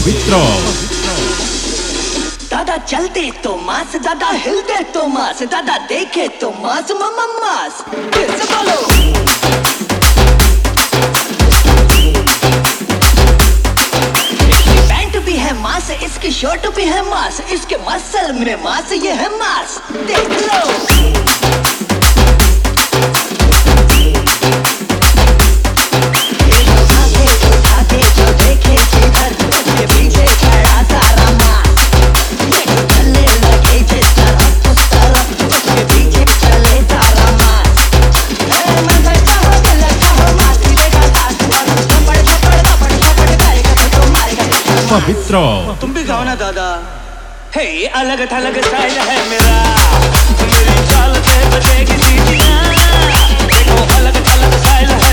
पवित्र। दादा चलते तो मास, दादा हिलते तो मास, दादा देखे तो मास, मम्मा मास। फिर से बोलो। इसकी पैंट भी है मास, इसकी शर्ट भी है मास, इसके मसल में मास, ये है मास। देख लो। पवित्र। तुम भी गाओ ना दादा। हे अलग थलग स्टाइल है मेरा, मेरी चाल से बजेगी सीटियां। देखो अलग थलग स्टाइल